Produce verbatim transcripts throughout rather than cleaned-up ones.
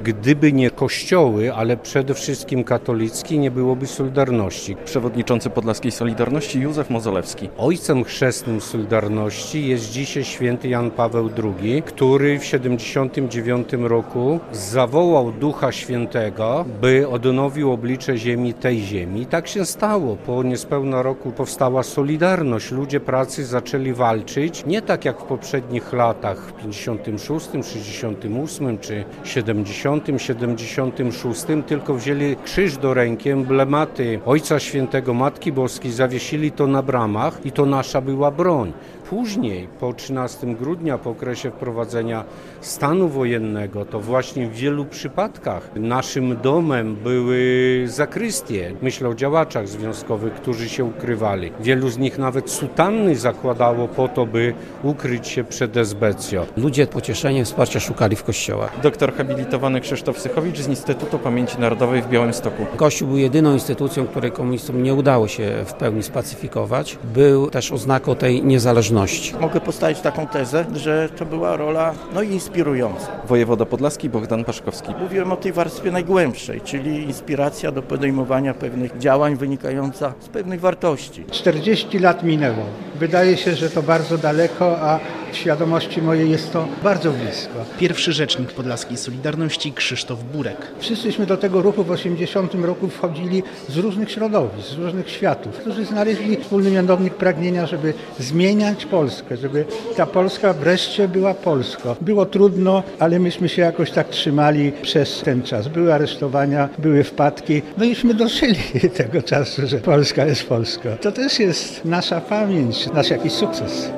Gdyby nie kościoły, ale przede wszystkim katolicki, nie byłoby Solidarności. Przewodniczący Podlaskiej Solidarności Józef Mozolewski. Ojcem chrzestnym Solidarności jest dzisiaj święty Jan Paweł drugi, który w siedemdziesiątym dziewiątym roku zawołał Ducha Świętego, by odnowił oblicze ziemi tej ziemi. I tak się stało. Po niespełna roku powstała Solidarność. Ludzie pracy zaczęli walczyć, nie tak jak w poprzednich latach, w pięćdziesiątym szóstym, sześćdziesiątym ósmym czy siedemdziesiątym, siedemdziesiątym szóstym, tylko wzięli krzyż do ręki, emblematy Ojca Świętego, Matki Boskiej, zawiesili to na bramach i to nasza była broń. Później, po trzynastego grudnia, po okresie wprowadzenia stanu wojennego, to właśnie w wielu przypadkach naszym domem były zakrystie. Myślę o działaczach związkowych, którzy się ukrywali. Wielu z nich nawet sutanny zakładało po to, by ukryć się przed esbecją. Ludzie pocieszenia, wsparcia szukali w kościołach. Doktor habilitowany Krzysztof Sychowicz z Instytutu Pamięci Narodowej w Białymstoku. Kościół był jedyną instytucją, której komunistom nie udało się w pełni spacyfikować. Był też oznaką tej niezależności. Mogę postawić taką tezę, że to była rola no, inspirująca. Wojewoda podlaski Bogdan Paszkowski. Mówiłem o tej warstwie najgłębszej, czyli inspiracja do podejmowania pewnych działań wynikająca z pewnych wartości. czterdzieści lat minęło. Wydaje się, że to bardzo daleko, a w świadomości mojej jest to bardzo blisko. Pierwszy rzecznik Podlaskiej Solidarności Krzysztof Burek. Wszyscyśmy do tego ruchu w osiemdziesiątym roku wchodzili z różnych środowisk, z różnych światów, którzy znaleźli wspólny mianownik pragnienia, żeby zmieniać Polskę, żeby ta Polska wreszcie była Polską. Było trudno, ale myśmy się jakoś tak trzymali przez ten czas. Były aresztowania, były wpadki, no iśmy dożyli tego czasu, że Polska jest Polską. To też jest nasza pamięć, nasz jakiś sukces.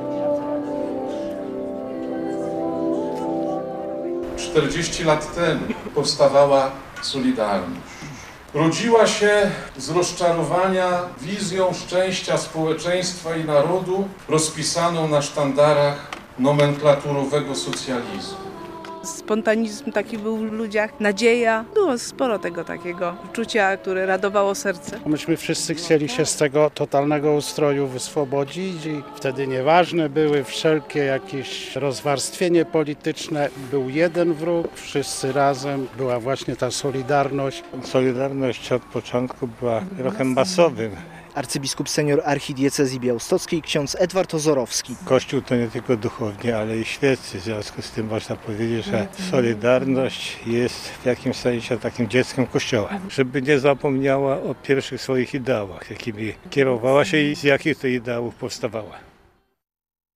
czterdzieści lat temu powstawała Solidarność. Rodziła się z rozczarowania wizją szczęścia społeczeństwa i narodu rozpisaną na sztandarach nomenklaturowego socjalizmu. Spontanizm taki był w ludziach, nadzieja. Było sporo tego takiego uczucia, które radowało serce. Myśmy wszyscy chcieli się z tego totalnego ustroju wyswobodzić i wtedy nieważne były wszelkie jakieś rozwarstwienie polityczne. Był jeden wróg, wszyscy razem. Była właśnie ta Solidarność. Solidarność od początku była ruchem masowym. Arcybiskup senior archidiecezji białostockiej ksiądz Edward Ozorowski. Kościół to nie tylko duchowni, ale i świeccy. W związku z tym można powiedzieć, że Solidarność jest w jakimś sensie takim dzieckiem Kościoła. Żeby nie zapomniała o pierwszych swoich ideałach, jakimi kierowała się i z jakich to ideałów powstawała.